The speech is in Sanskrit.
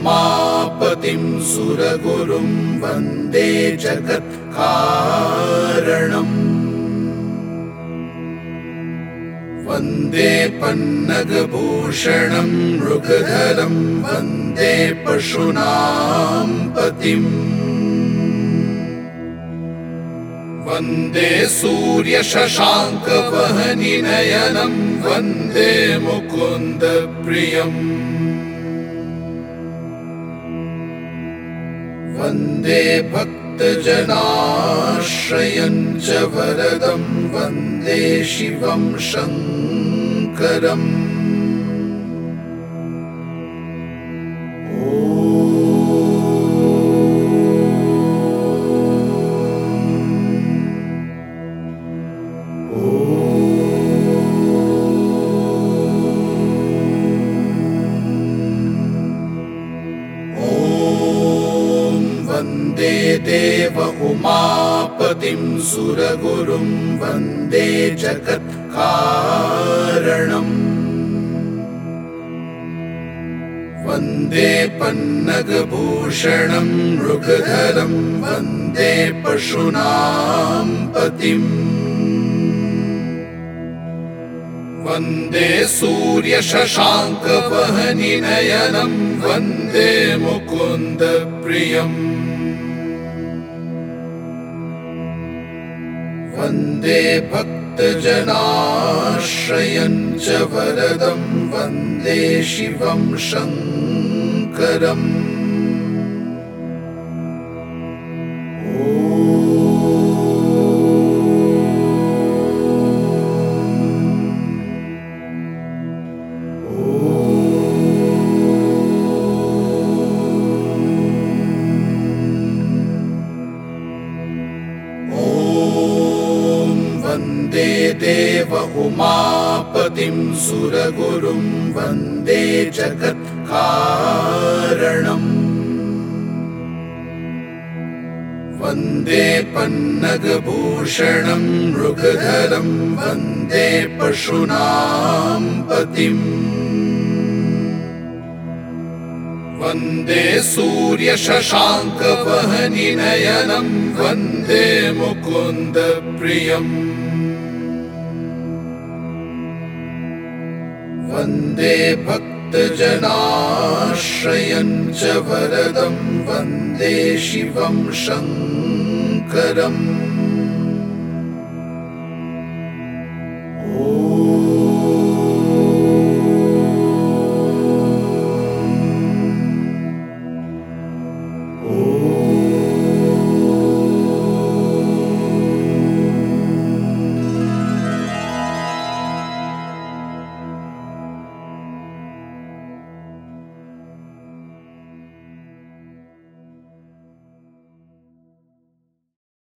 उमापतिं सुरगुरुं वन्दे जगत्कारणम् वन्दे पन्नगभूषणं मृगधरं वन्दे पशूनां पतिम् वन्दे सूर्यशशाङ्कवहनिनयनं वन्दे मुकुन्दप्रियम् वन्दे भक्तजनाश्रयं च वरदं वन्दे शिवं शङ्करम् वन्दे देव उमापतिं सुरगुरुं वन्दे जगत्कारणम् वन्दे पन्नगभूषणं मृगधरं वन्दे पशूनां पतिम् वन्दे सूर्यशशाङ्कवहनिनयनं वन्दे मुकुन्दप्रियम् वन्दे भक्तजनाश्रयं च वरदं वन्दे शिवं शङ्करम् वन्दे देव उमापतिं सुरगुरुं वन्दे जगत्कारणम् वन्दे पन्नगभूषणं मृगधरं वन्दे पशूनां पतिम् वन्दे सूर्यशशाङ्कवहनिनयनं वन्दे मुकुन्दप्रियम् वन्दे भक्तजनाश्रयं च वरदं वन्दे शिवं शङ्करम्